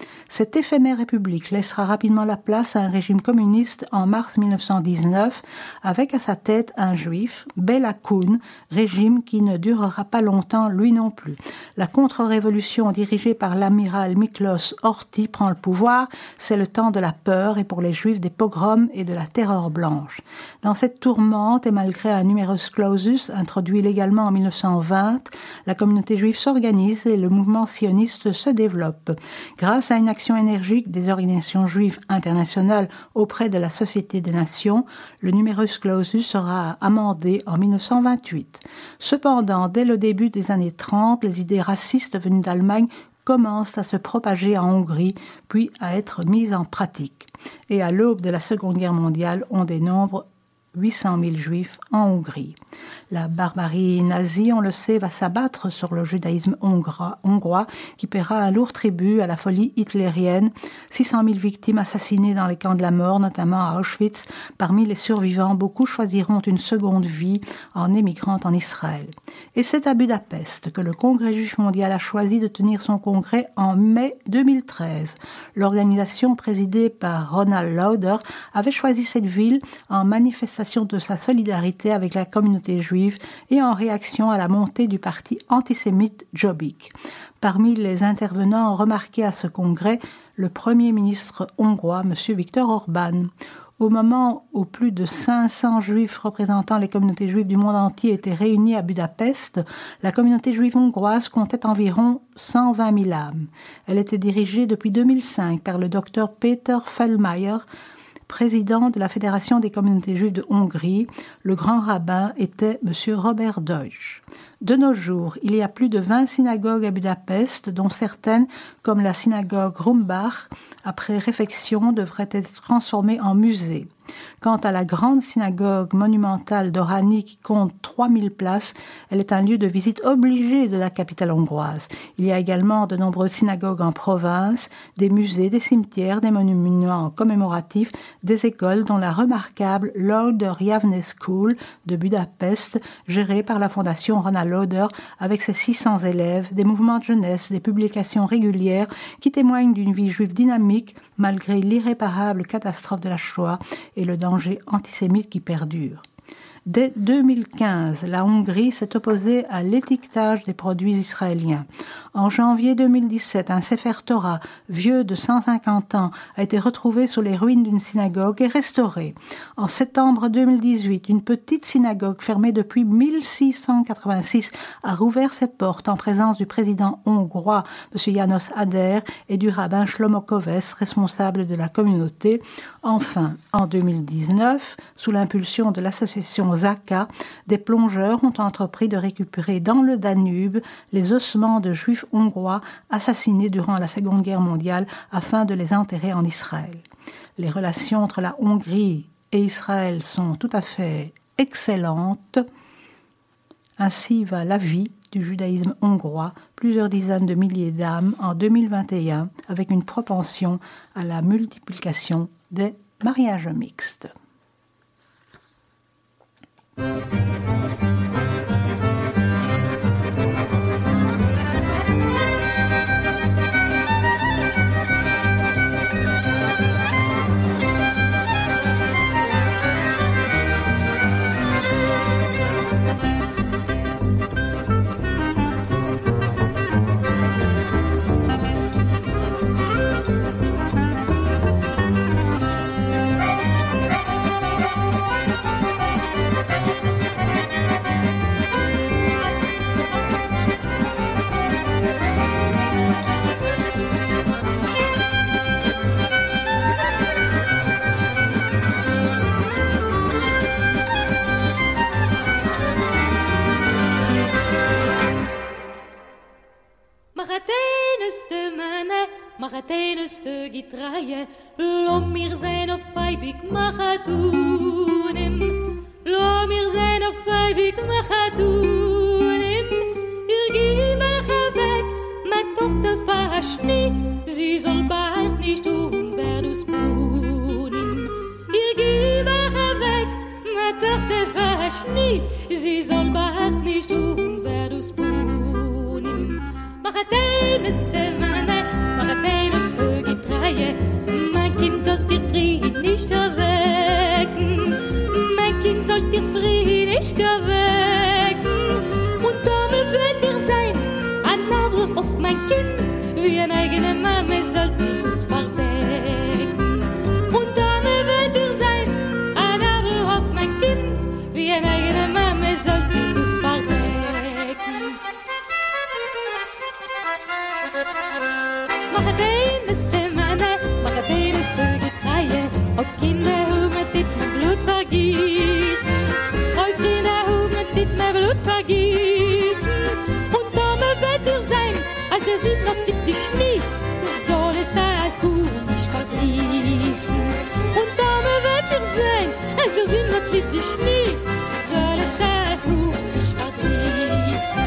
Cette éphémère république laissera rapidement la place à un régime communiste en mars 1919, avec à sa tête un juif, Bela Kun, régime qui ne durera pas longtemps lui non plus. La contre-révolution dirigée par l'amiral Miklos Horthy prend le pouvoir, c'est le temps de la peur et pour les juifs des pogroms et de la terreur blanche. Dans cette tourmente et malgré un numerus clausus introduit légalement en 1920, la communauté juive s'organise et le mouvement sioniste se développe. Grâce à une action énergique des organisations juives internationales auprès de la Société des Nations, le numerus clausus sera amendé en 1928. Cependant, dès le début des années 30, les idées racistes venues d'Allemagne commencent à se propager en Hongrie, puis à être mises en pratique. Et à l'aube de la Seconde Guerre mondiale, on dénombre 800 000 juifs en Hongrie. La barbarie nazie, on le sait, va s'abattre sur le judaïsme hongrois qui paiera un lourd tribut à la folie hitlérienne. 600 000 victimes assassinées dans les camps de la mort, notamment à Auschwitz. Parmi les survivants, beaucoup choisiront une seconde vie en émigrant en Israël. Et c'est à Budapest que le Congrès juif mondial a choisi de tenir son congrès en mai 2013. L'organisation présidée par Ronald Lauder avait choisi cette ville en manifestation de sa solidarité avec la communauté juive et en réaction à la montée du parti antisémite Jobbik. Parmi les intervenants remarqués à ce congrès, le Premier ministre hongrois, M. Viktor Orbán. Au moment où plus de 500 juifs représentant les communautés juives du monde entier étaient réunis à Budapest, la communauté juive hongroise comptait environ 120 000 âmes. Elle était dirigée depuis 2005 par le docteur Peter Fellmeier, président de la Fédération des communautés juives de Hongrie. Le grand rabbin était M. Robert Deutsch. De nos jours, il y a plus de 20 synagogues à Budapest, dont certaines, comme la synagogue Rumbach, après réfection, devraient être transformées en musée. Quant à la grande synagogue monumentale d'Orani qui compte 3000 places, elle est un lieu de visite obligé de la capitale hongroise. Il y a également de nombreuses synagogues en province, des musées, des cimetières, des monuments commémoratifs, des écoles dont la remarquable Lauder Yavne School de Budapest, gérée par la fondation Ronald Lauder avec ses 600 élèves, des mouvements de jeunesse, des publications régulières qui témoignent d'une vie juive dynamique malgré l'irréparable catastrophe de la Shoah et le danger antisémite qui perdure. Dès 2015, la Hongrie s'est opposée à l'étiquetage des produits israéliens. En janvier 2017, un Sefer Torah, vieux de 150 ans, a été retrouvé sous les ruines d'une synagogue et restauré. En septembre 2018, une petite synagogue fermée depuis 1686 a rouvert ses portes en présence du président hongrois, M. János Áder, et du rabbin Shlomo Koves, responsable de la communauté. Enfin, en 2019, sous l'impulsion de l'association Zaka, des plongeurs ont entrepris de récupérer dans le Danube les ossements de juifs hongrois assassinés durant la Seconde Guerre mondiale afin de les enterrer en Israël. Les relations entre la Hongrie et Israël sont tout à fait excellentes. Ainsi va la vie du judaïsme hongrois, plusieurs dizaines de milliers d'âmes en 2021, avec une propension à la multiplication des mariages mixtes. Machateneste gitraje, lo mir zijn of feibik machatunim, lo mir zijn of feibik machatunim, gib weg, met Tochter verschnie, sie soll bald nicht tun, wer du spunim. Gib weg, met Tochter verschnie, sie soll bald nicht tun, wer du spunim. Machateneste Machateneste Reihe. Mein Kind sollt ihr Frieden nicht erwecken. Mein Kind sollt ihr Frieden nicht erwecken. Und damit wird ihr sein, ein Nadel auf mein Kind, wie eine eigene Mama sollt ihr das verdecken. Und damit wird ihr sein, ein Nadel auf mein Kind, wie eine eigene Mama sollt ihr das verdecken. Machadein ist der Mann, Machadein ist für die Kreie, auf Kinder, mit dit mein Blut vergießen, auf Kinder, mit dit mein Blut vergießen, und damit wird ihr sein, als ihr sieht noch die Schnee, soll es ein Kuh nicht verließen, und damit wird ihr sein, als ihr sieht noch die Schnee, soll es ein Kuh nicht verließen.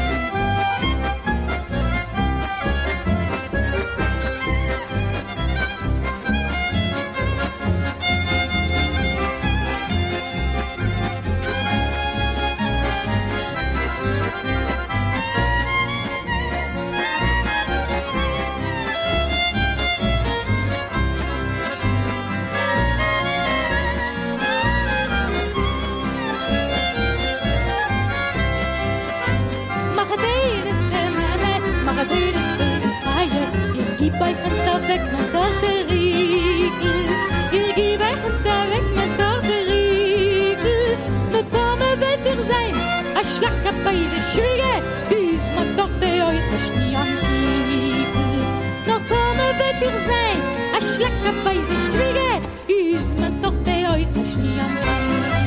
Ihr gebt euch ein weg mit der Riegel. Ihr gebt euch ein weg mit der Riegel. Nur Tome wird ihr sein, a Schlacker bei sich Schwiege, ist man doch der heute Schnee am Tiegel. Nur Tome wird ihr sein, a Schlacker bei sich Schwiege, ist man doch der heute Schnee am Tiegel.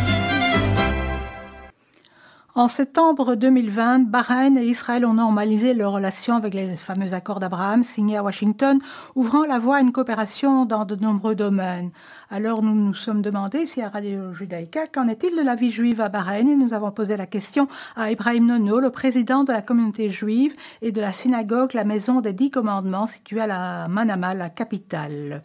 En septembre 2020, Bahreïn et Israël ont normalisé leurs relations avec les fameux accords d'Abraham signés à Washington, ouvrant la voie à une coopération dans de nombreux domaines. Alors nous nous sommes demandé si à Radio Judaïka, qu'en est-il de la vie juive à Bahreïn, et nous avons posé la question à Ibrahim Nono, le président de la communauté juive et de la synagogue La Maison des 10 Commandements, située à la Manama, la capitale.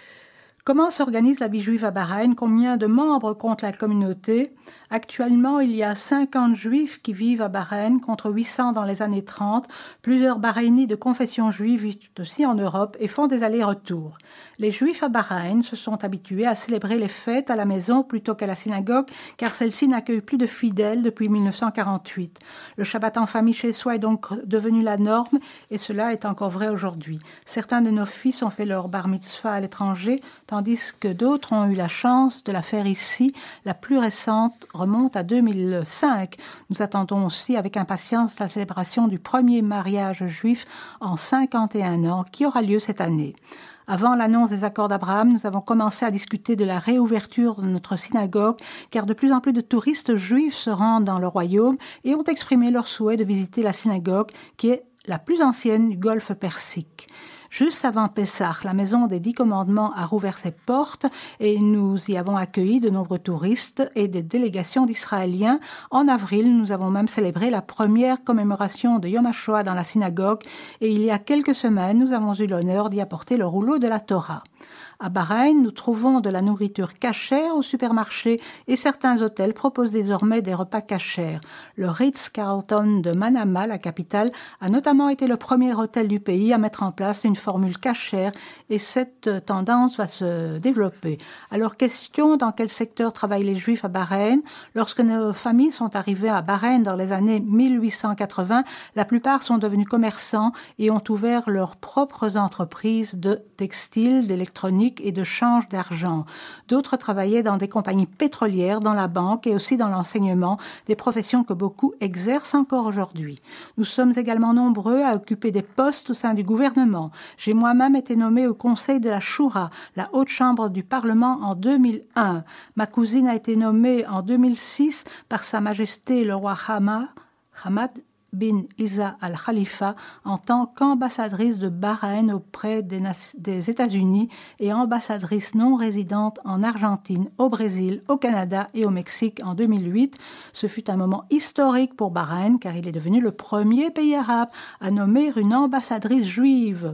Comment s'organise la vie juive à Bahreïn? Combien de membres compte la communauté? Actuellement, il y a 50 juifs qui vivent à Bahreïn contre 800 dans les années 30. Plusieurs Bahreïnis de confession juive vivent aussi en Europe et font des allers-retours. Les juifs à Bahreïn se sont habitués à célébrer les fêtes à la maison plutôt qu'à la synagogue, car celle-ci n'accueille plus de fidèles depuis 1948. Le Shabbat en famille chez soi est donc devenu la norme, et cela est encore vrai aujourd'hui. Certains de nos fils ont fait leur bar mitzvah à l'étranger, tandis que d'autres ont eu la chance de la faire ici. La plus récente remonte à 2005. Nous attendons aussi avec impatience la célébration du premier mariage juif en 51 ans qui aura lieu cette année. Avant l'annonce des accords d'Abraham, nous avons commencé à discuter de la réouverture de notre synagogue, car de plus en plus de touristes juifs se rendent dans le royaume et ont exprimé leur souhait de visiter la synagogue, qui est la plus ancienne du golfe Persique. Juste avant Pessah, la Maison des 10 Commandements a rouvert ses portes et nous y avons accueilli de nombreux touristes et des délégations d'Israéliens. En avril, nous avons même célébré la première commémoration de Yom HaShoah dans la synagogue et il y a quelques semaines, nous avons eu l'honneur d'y apporter le rouleau de la Torah. À Bahreïn, nous trouvons de la nourriture cachère au supermarché et certains hôtels proposent désormais des repas cachères. Le Ritz-Carlton de Manama, la capitale, a notamment été le premier hôtel du pays à mettre en place une formule cachère et cette tendance va se développer. Alors, question, dans quel secteur travaillent les Juifs à Bahreïn? Lorsque nos familles sont arrivées à Bahreïn dans les années 1880, la plupart sont devenus commerçants et ont ouvert leurs propres entreprises de textile, d'électronique et de change d'argent. D'autres travaillaient dans des compagnies pétrolières, dans la banque et aussi dans l'enseignement, des professions que beaucoup exercent encore aujourd'hui. Nous sommes également nombreux à occuper des postes au sein du gouvernement. J'ai moi-même été nommée au conseil de la Shura, la haute chambre du Parlement, en 2001. Ma cousine a été nommée en 2006 par Sa Majesté le roi Hamad bin Isa al-Khalifa en tant qu'ambassadrice de Bahreïn auprès des États-Unis et ambassadrice non résidente en Argentine, au Brésil, au Canada et au Mexique en 2008. Ce fut un moment historique pour Bahreïn car il est devenu le premier pays arabe à nommer une ambassadrice juive.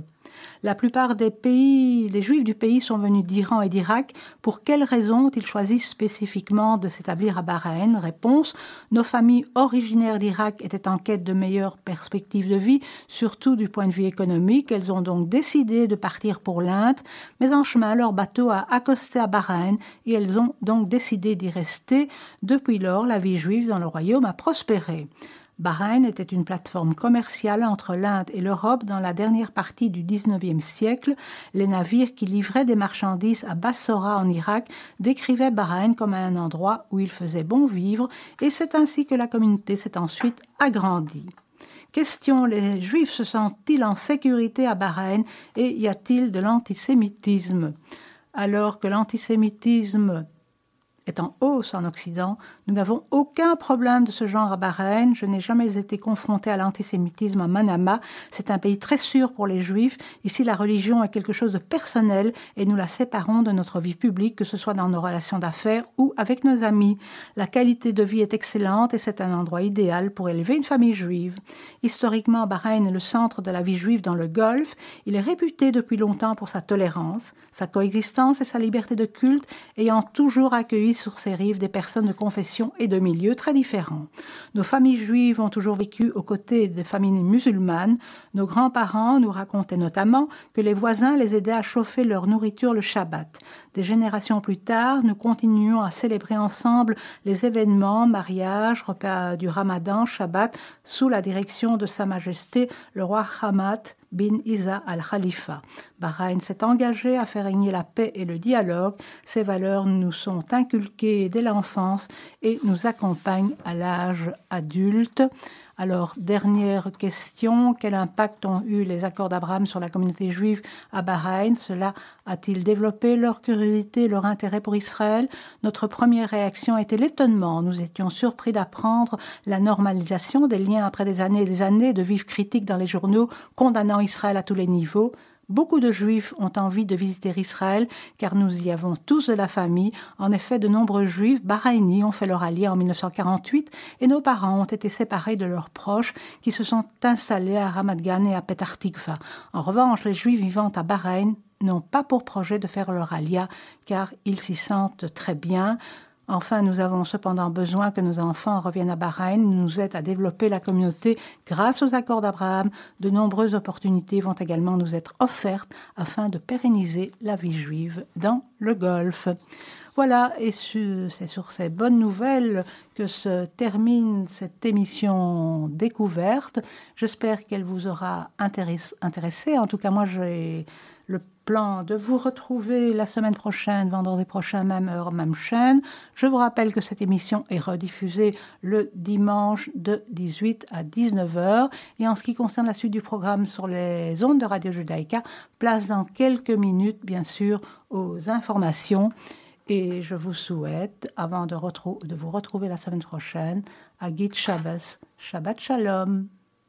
La plupart des Juifs du pays sont venus d'Iran et d'Irak. Pour quelles raisons ont-ils choisi spécifiquement de s'établir à Bahreïn? Réponse: nos familles originaires d'Irak étaient en quête de meilleures perspectives de vie, surtout du point de vue économique. Elles ont donc décidé de partir pour l'Inde, mais en chemin, leur bateau a accosté à Bahreïn et elles ont donc décidé d'y rester. Depuis lors, la vie juive dans le royaume a prospéré. Bahreïn était une plateforme commerciale entre l'Inde et l'Europe dans la dernière partie du XIXe siècle. Les navires qui livraient des marchandises à Bassora en Irak décrivaient Bahreïn comme un endroit où il faisait bon vivre, et c'est ainsi que la communauté s'est ensuite agrandie. Question: les Juifs se sentent-ils en sécurité à Bahreïn et y a-t-il de l'antisémitisme? Alors que l'antisémitisme est en hausse en Occident, nous n'avons aucun problème de ce genre à Bahreïn. Je n'ai jamais été confrontée à l'antisémitisme à Manama. C'est un pays très sûr pour les Juifs. Ici, la religion est quelque chose de personnel et nous la séparons de notre vie publique, que ce soit dans nos relations d'affaires ou avec nos amis. La qualité de vie est excellente et c'est un endroit idéal pour élever une famille juive. Historiquement, Bahreïn est le centre de la vie juive dans le Golfe. Il est réputé depuis longtemps pour sa tolérance, sa coexistence et sa liberté de culte, ayant toujours accueilli sur ses rives des personnes de confession et de milieux très différents. Nos familles juives ont toujours vécu aux côtés des familles musulmanes. Nos grands-parents nous racontaient notamment que les voisins les aidaient à chauffer leur nourriture le Shabbat. Des générations plus tard, nous continuons à célébrer ensemble les événements, mariages, repas du Ramadan, Shabbat, sous la direction de Sa Majesté le roi Hamad bin Isa al-Khalifa. Bahreïn s'est engagé à faire régner la paix et le dialogue. Ces valeurs nous sont inculquées dès l'enfance et nous accompagnent à l'âge adulte. Alors, dernière question, quel impact ont eu les accords d'Abraham sur la communauté juive à Bahreïn? Cela a-t-il développé leur curiosité, leur intérêt pour Israël? Notre première réaction était l'étonnement. Nous étions surpris d'apprendre la normalisation des liens après des années et des années de vives critiques dans les journaux condamnant Israël à tous les niveaux. Beaucoup de Juifs ont envie de visiter Israël car nous y avons tous de la famille. En effet, de nombreux Juifs bahreïnis ont fait leur aliyah en 1948 et nos parents ont été séparés de leurs proches qui se sont installés à Ramat Gan et à Petah Tikva. En revanche, les Juifs vivant à Bahreïn n'ont pas pour projet de faire leur aliyah car ils s'y sentent très bien. Enfin, nous avons cependant besoin que nos enfants reviennent à Bahreïn, nous aident à développer la communauté grâce aux accords d'Abraham. De nombreuses opportunités vont également nous être offertes afin de pérenniser la vie juive dans le Golfe. Voilà, et c'est sur ces bonnes nouvelles que se termine cette émission découverte. J'espère qu'elle vous aura intéressé. En tout cas, moi, j'ai le plan de vous retrouver la semaine prochaine, vendredi prochain, même heure, même chaîne. Je vous rappelle que cette émission est rediffusée le dimanche de 18 à 19h. Et en ce qui concerne la suite du programme sur les ondes de Radio Judaïka, place dans quelques minutes, bien sûr, aux informations. Et je vous souhaite, avant de vous retrouver la semaine prochaine, Agit Shabbos, Shabbat Shalom.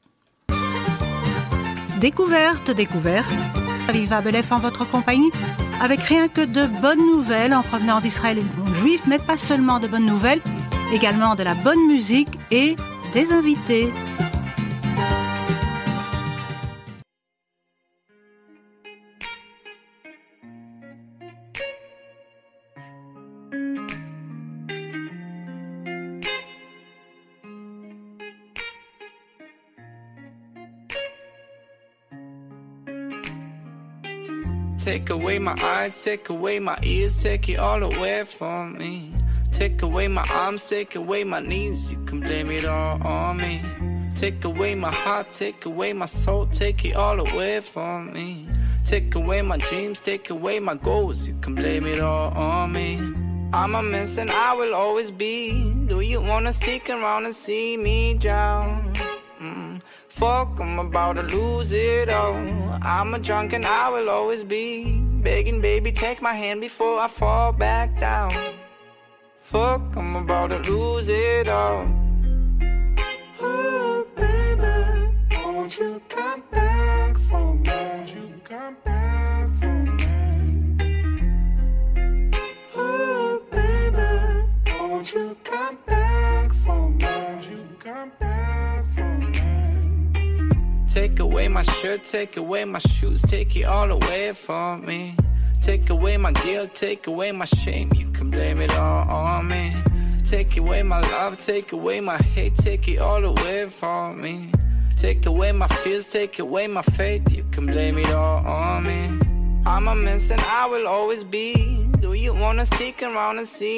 Découverte. Aviva Belef en votre compagnie, avec rien que de bonnes nouvelles en provenance d'Israël et du monde juif, mais pas seulement de bonnes nouvelles, également de la bonne musique et des invités. Take away my eyes, take away my ears, take it all away from me. Take away my arms, take away my knees, you can blame it all on me. Take away my heart, take away my soul, take it all away from me. Take away my dreams, take away my goals, you can blame it all on me. I'm a mess and I will always be. Do you wanna stick around and see me drown? Fuck, I'm about to lose it all. I'm a drunk and I will always be begging, baby, take my hand before I fall back down. Fuck, I'm about to lose it all. Ooh, baby, won't you come back for me? Won't you come back for me? Ooh, baby, won't you come back for me? Won't you come back for me? Take away my shirt, take away my shoes, take it all away from me. Take away my guilt, take away my shame, you can blame it all on me. Take away my love, take away my hate, take it all away from me. Take away my fears, take away my faith, you can blame it all on me. I'm a mess and I will always be. Do you wanna stick around and see